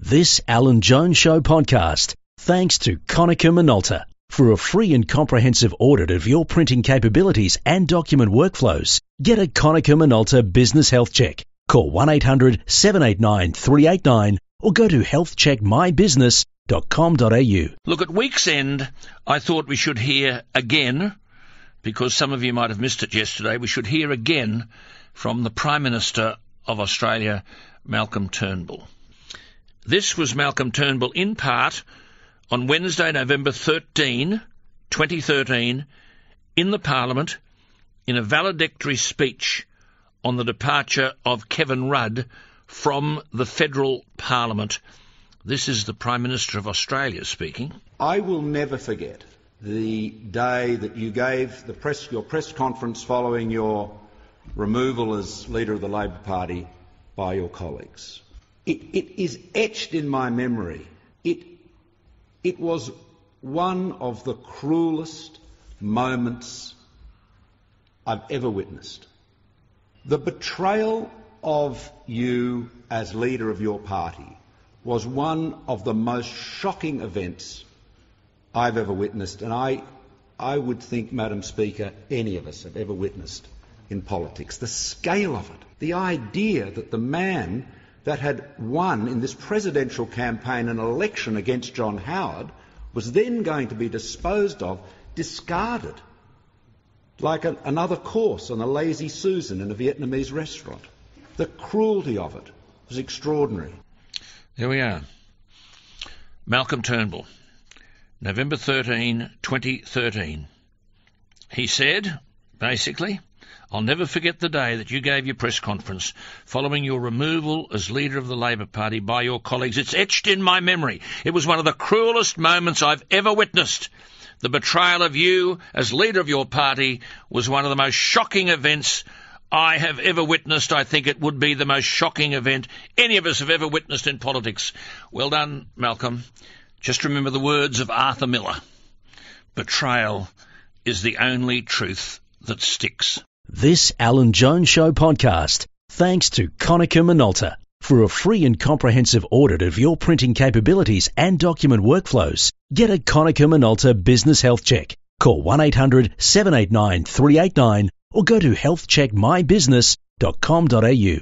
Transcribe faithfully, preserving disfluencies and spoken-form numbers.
This Alan Jones Show podcast, thanks to Konica Minolta. For a free and comprehensive audit of your printing capabilities and document workflows, get a Konica Minolta Business Health Check. Call one eight hundred seven eight nine three eight nine or go to health check my business dot com dot a u. Look, at week's end, I thought we should hear again, because some of you might have missed it yesterday, we should hear again from the Prime Minister of Australia, Malcolm Turnbull. This was Malcolm Turnbull in part on Wednesday, November thirteenth, twenty thirteen, in the Parliament, in a valedictory speech on the departure of Kevin Rudd from the Federal Parliament. This is the Prime Minister of Australia speaking. I will never forget the day that you gave the press, your press conference following your removal as Leader of the Labor Party by your colleagues. It, it is etched in my memory. It, it was one of the cruelest moments I've ever witnessed. The betrayal of you as leader of your party was one of the most shocking events I've ever witnessed, and I, I would think, Madam Speaker, any of us have ever witnessed in politics. The scale of it, the idea that the man that had won in this presidential campaign an election against John Howard was then going to be disposed of, discarded, like a, another course on a Lazy Susan in a Vietnamese restaurant. The cruelty of it was extraordinary. There we are. Malcolm Turnbull, November thirteenth, twenty thirteen. He said, basically, I'll never forget the day that you gave your press conference following your removal as leader of the Labor Party by your colleagues. It's etched in my memory. It was one of the cruelest moments I've ever witnessed. The betrayal of you as leader of your party was one of the most shocking events I have ever witnessed. I think it would be the most shocking event any of us have ever witnessed in politics. Well done, Malcolm. Just remember the words of Arthur Miller. Betrayal is the only truth that sticks. This Alan Jones Show podcast, thanks to Konica Minolta. For a free and comprehensive audit of your printing capabilities and document workflows, get a Konica Minolta Business Health Check. Call one eight hundred seven eight nine three eight nine or go to health check my business dot com dot a u.